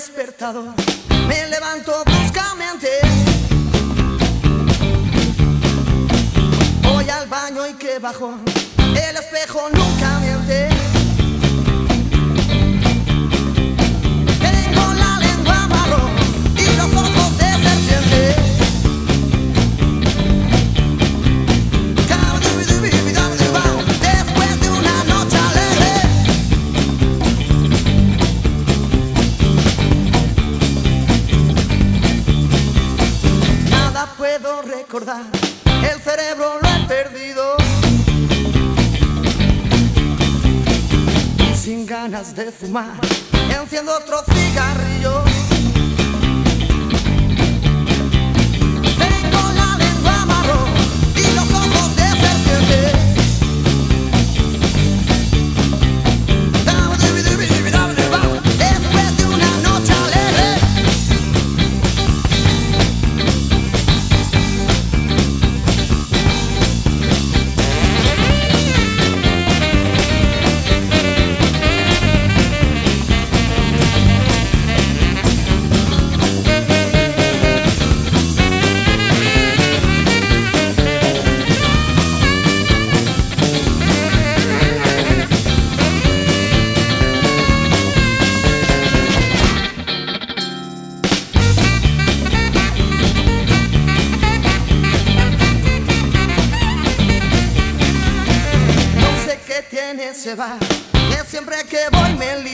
despertador, me levanto bruscamente, voy al baño y qué bajón, el espejo nunca miente. Tengo la lengua marrón y los ojos de serpiente. Después de una noche alegre, nada puedo recordar, el cerebro lo he perdido. Sin ganas de fumar, enciendo otro cigarrillo. Tengo la lengua marrón y los ojos de serpiente. Después de una noche alegre, ese bar que siempre que voy me lío.